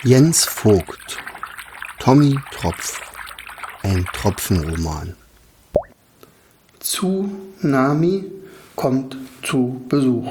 Jens Vogt, Tommy Tropf, ein Tropfenroman. Tsunami kommt zu Besuch.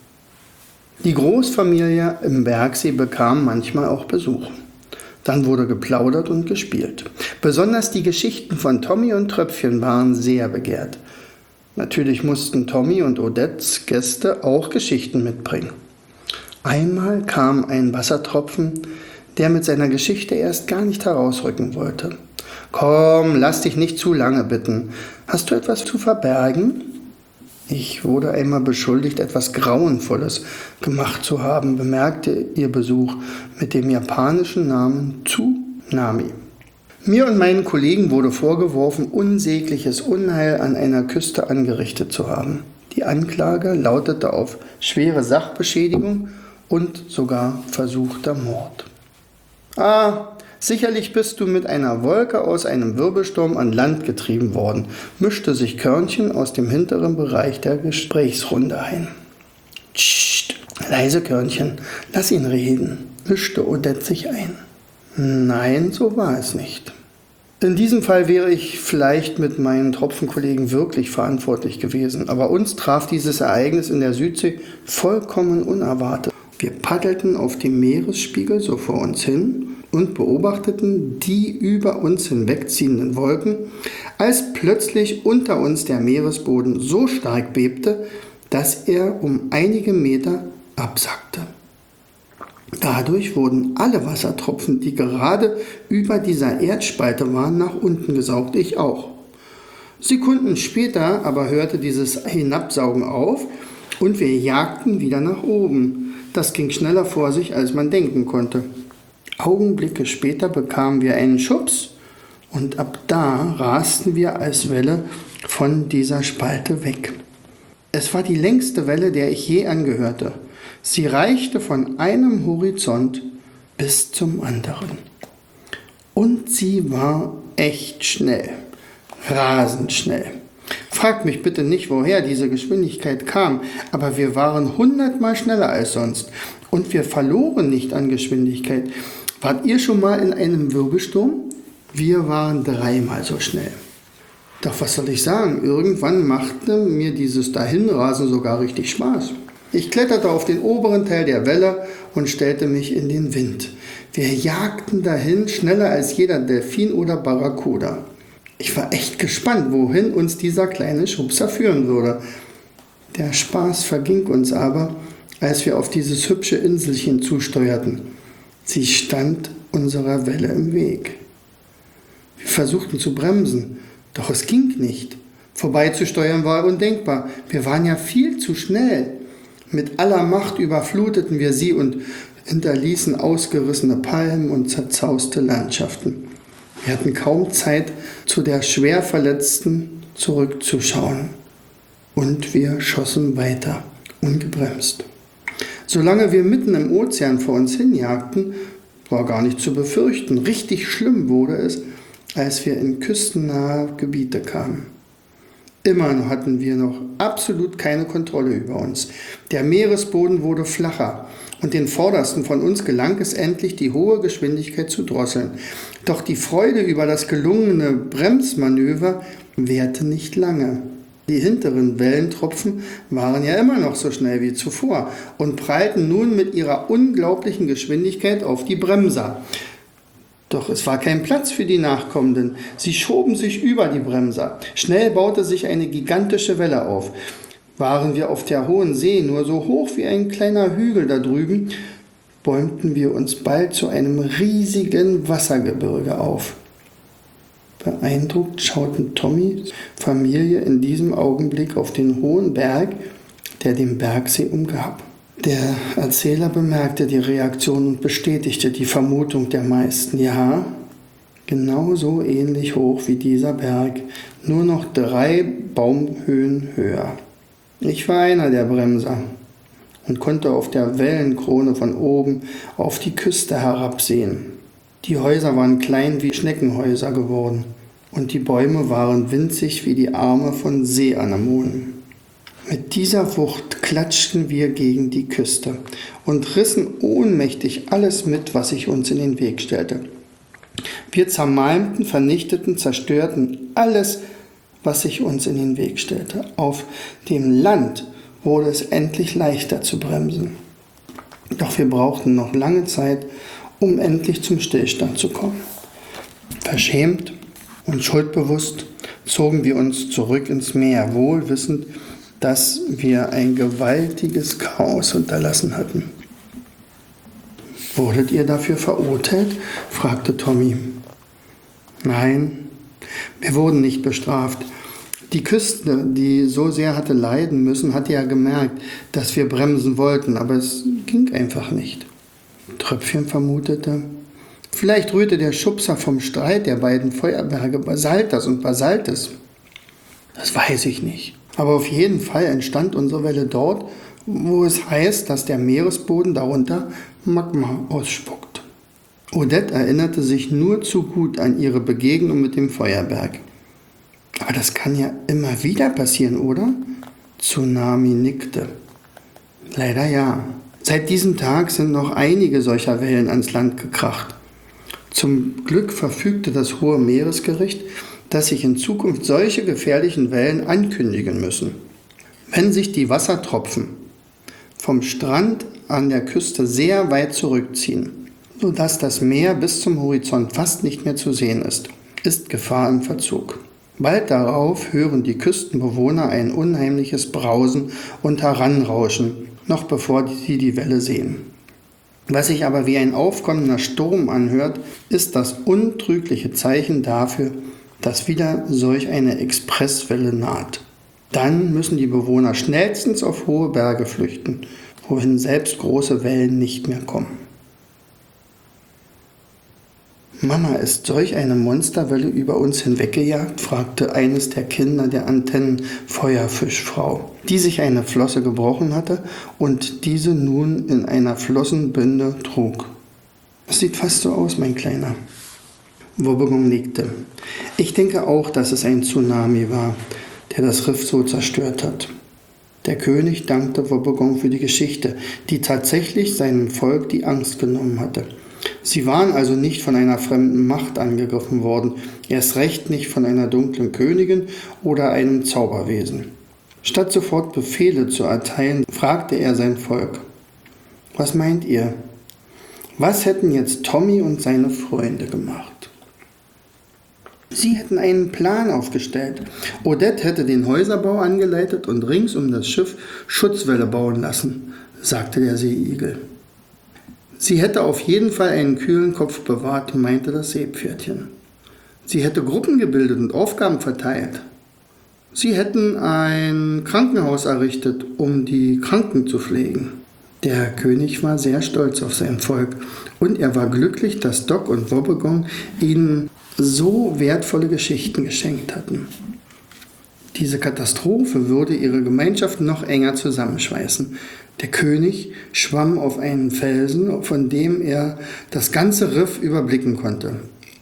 Die Großfamilie im Bergsee bekam manchmal auch Besuch. Dann wurde geplaudert und gespielt. Besonders die Geschichten von Tommy und Tröpfchen waren sehr begehrt. Natürlich mussten Tommy und Odettes Gäste auch Geschichten mitbringen. Einmal kam ein Wassertropfen, der mit seiner Geschichte erst gar nicht herausrücken wollte. »Komm, lass dich nicht zu lange bitten. Hast du etwas zu verbergen?« Ich wurde einmal beschuldigt, etwas Grauenvolles gemacht zu haben, bemerkte ihr Besuch mit dem japanischen Namen Tsunami. Mir und meinen Kollegen wurde vorgeworfen, unsägliches Unheil an einer Küste angerichtet zu haben. Die Anklage lautete auf schwere Sachbeschädigung und sogar versuchter Mord. Sicherlich bist du mit einer Wolke aus einem Wirbelsturm an Land getrieben worden, mischte sich Körnchen aus dem hinteren Bereich der Gesprächsrunde ein. Psst, leise Körnchen, lass ihn reden, mischte Odette sich ein. Nein, so war es nicht. In diesem Fall wäre ich vielleicht mit meinen Tropfenkollegen wirklich verantwortlich gewesen, aber uns traf dieses Ereignis in der Südsee vollkommen unerwartet. Wir paddelten auf dem Meeresspiegel so vor uns hin und beobachteten die über uns hinwegziehenden Wolken, als plötzlich unter uns der Meeresboden so stark bebte, dass er um einige Meter absackte. Dadurch wurden alle Wassertropfen, die gerade über dieser Erdspalte waren, nach unten gesaugt, ich auch. Sekunden später aber hörte dieses Hinabsaugen auf und wir jagten wieder nach oben. Das ging schneller vor sich, als man denken konnte. Augenblicke später bekamen wir einen Schubs und ab da rasten wir als Welle von dieser Spalte weg. Es war die längste Welle, der ich je angehörte. Sie reichte von einem Horizont bis zum anderen. Und sie war echt schnell, rasend schnell. Fragt mich bitte nicht, woher diese Geschwindigkeit kam, aber wir waren 100-mal schneller als sonst und wir verloren nicht an Geschwindigkeit. Wart ihr schon mal in einem Wirbelsturm? Wir waren 3-mal so schnell. Doch was soll ich sagen, irgendwann machte mir dieses Dahinrasen sogar richtig Spaß. Ich kletterte auf den oberen Teil der Welle und stellte mich in den Wind. Wir jagten dahin, schneller als jeder Delfin oder Barracuda. Ich war echt gespannt, wohin uns dieser kleine Schubser führen würde. Der Spaß verging uns aber, als wir auf dieses hübsche Inselchen zusteuerten. Sie stand unserer Welle im Weg. Wir versuchten zu bremsen, doch es ging nicht. Vorbeizusteuern war undenkbar. Wir waren ja viel zu schnell. Mit aller Macht überfluteten wir sie und hinterließen ausgerissene Palmen und zerzauste Landschaften. Wir hatten kaum Zeit, zu der schwer Verletzten zurückzuschauen. Und wir schossen weiter, ungebremst. Solange wir mitten im Ozean vor uns hinjagten, war gar nicht zu befürchten. Richtig schlimm wurde es, als wir in küstennahe Gebiete kamen. Immer hatten wir noch absolut keine Kontrolle über uns. Der Meeresboden wurde flacher und den Vordersten von uns gelang es endlich, die hohe Geschwindigkeit zu drosseln. Doch die Freude über das gelungene Bremsmanöver währte nicht lange. Die hinteren Wellentropfen waren ja immer noch so schnell wie zuvor und prallten nun mit ihrer unglaublichen Geschwindigkeit auf die Bremser. Doch es war kein Platz für die Nachkommenden. Sie schoben sich über die Bremser. Schnell baute sich eine gigantische Welle auf. Waren wir auf der hohen See nur so hoch wie ein kleiner Hügel da drüben, bäumten wir uns bald zu einem riesigen Wassergebirge auf. Beeindruckt schauten Tommys Familie in diesem Augenblick auf den hohen Berg, der den Bergsee umgab. Der Erzähler bemerkte die Reaktion und bestätigte die Vermutung der meisten. Ja, genauso ähnlich hoch wie dieser Berg, nur noch 3 Baumhöhen höher. Ich war einer der Bremser und konnte auf der Wellenkrone von oben auf die Küste herabsehen. Die Häuser waren klein wie Schneckenhäuser geworden und die Bäume waren winzig wie die Arme von Seeanemonen. Mit dieser Wucht klatschten wir gegen die Küste und rissen ohnmächtig alles mit, was sich uns in den Weg stellte. Wir zermalmten, vernichteten, zerstörten alles, was sich uns in den Weg stellte. Auf dem Land wurde es endlich leichter zu bremsen. Doch wir brauchten noch lange Zeit, um endlich zum Stillstand zu kommen. Verschämt und schuldbewusst zogen wir uns zurück ins Meer, wohl wissend, dass wir ein gewaltiges Chaos hinterlassen hatten. »Wurdet ihr dafür verurteilt?« fragte Tommy. »Nein, wir wurden nicht bestraft. Die Küste, die so sehr hatte leiden müssen, hatte ja gemerkt, dass wir bremsen wollten, aber es ging einfach nicht.« Tröpfchen vermutete, vielleicht rührte der Schubser vom Streit der beiden Feuerberge Basaltas und Basaltes. Das weiß ich nicht. Aber auf jeden Fall entstand unsere Welle dort, wo es heißt, dass der Meeresboden darunter Magma ausspuckt. Odette erinnerte sich nur zu gut an ihre Begegnung mit dem Feuerberg. Aber das kann ja immer wieder passieren, oder? Tsunami nickte. Leider ja. Seit diesem Tag sind noch einige solcher Wellen ans Land gekracht. Zum Glück verfügte das Hohe Meeresgericht, dass sich in Zukunft solche gefährlichen Wellen ankündigen müssen. Wenn sich die Wassertropfen vom Strand an der Küste sehr weit zurückziehen, sodass das Meer bis zum Horizont fast nicht mehr zu sehen ist Gefahr im Verzug. Bald darauf hören die Küstenbewohner ein unheimliches Brausen und Heranrauschen, noch bevor sie die Welle sehen. Was sich aber wie ein aufkommender Sturm anhört, ist das untrügliche Zeichen dafür, dass wieder solch eine Expresswelle naht. Dann müssen die Bewohner schnellstens auf hohe Berge flüchten, wohin selbst große Wellen nicht mehr kommen. »Mama, ist solch eine Monsterwelle über uns hinweggejagt?« fragte eines der Kinder der Antennenfeuerfischfrau, die sich eine Flosse gebrochen hatte und diese nun in einer Flossenbinde trug. »Das sieht fast so aus, mein Kleiner.« Wobbegong nickte. »Ich denke auch, dass es ein Tsunami war, der das Riff so zerstört hat.« Der König dankte Wobbegong für die Geschichte, die tatsächlich seinem Volk die Angst genommen hatte. Sie waren also nicht von einer fremden Macht angegriffen worden, erst recht nicht von einer dunklen Königin oder einem Zauberwesen. Statt sofort Befehle zu erteilen, fragte er sein Volk: »Was meint ihr? Was hätten jetzt Tommy und seine Freunde gemacht?« Sie hätten einen Plan aufgestellt. Odette hätte den Häuserbau angeleitet und rings um das Schiff Schutzwälle bauen lassen, sagte der Seeigel. Sie hätte auf jeden Fall einen kühlen Kopf bewahrt, meinte das Seepferdchen. Sie hätte Gruppen gebildet und Aufgaben verteilt. Sie hätten ein Krankenhaus errichtet, um die Kranken zu pflegen. Der König war sehr stolz auf sein Volk und er war glücklich, dass Doc und Wobbegong ihnen so wertvolle Geschichten geschenkt hatten. Diese Katastrophe würde ihre Gemeinschaft noch enger zusammenschweißen. Der König schwamm auf einen Felsen, von dem er das ganze Riff überblicken konnte.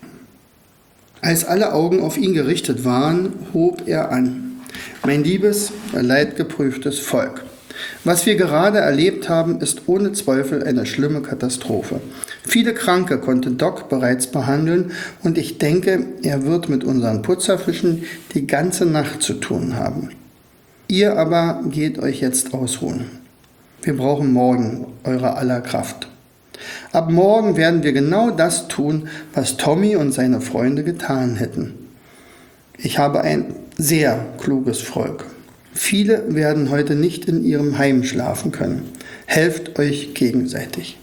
Als alle Augen auf ihn gerichtet waren, hob er an: »Mein liebes, leidgeprüftes Volk, was wir gerade erlebt haben, ist ohne Zweifel eine schlimme Katastrophe. Viele Kranke konnte Doc bereits behandeln und ich denke, er wird mit unseren Putzerfischen die ganze Nacht zu tun haben. Ihr aber geht euch jetzt ausruhen. Wir brauchen morgen eure aller Kraft. Ab morgen werden wir genau das tun, was Tommy und seine Freunde getan hätten. Ich habe ein sehr kluges Volk. Viele werden heute nicht in ihrem Heim schlafen können. Helft euch gegenseitig.«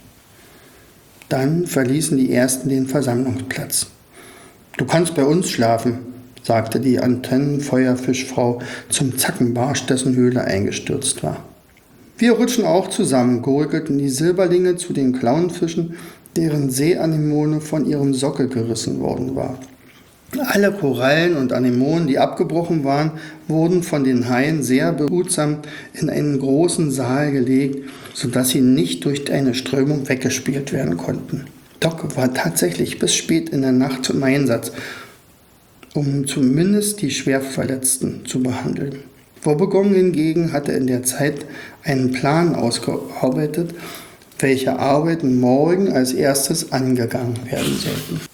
Dann verließen die Ersten den Versammlungsplatz. »Du kannst bei uns schlafen«, sagte die Antennenfeuerfischfrau zum Zackenbarsch, dessen Höhle eingestürzt war. Wir rutschen auch zusammen, gurgelten die Silberlinge zu den Clownfischen, deren Seeanemone von ihrem Sockel gerissen worden war. Alle Korallen und Anemonen, die abgebrochen waren, wurden von den Haien sehr behutsam in einen großen Saal gelegt, sodass sie nicht durch eine Strömung weggespült werden konnten. Doc war tatsächlich bis spät in der Nacht im Einsatz, um zumindest die Schwerverletzten zu behandeln. Wobbegong hingegen hatte in der Zeit einen Plan ausgearbeitet, welche Arbeiten morgen als erstes angegangen werden sollten.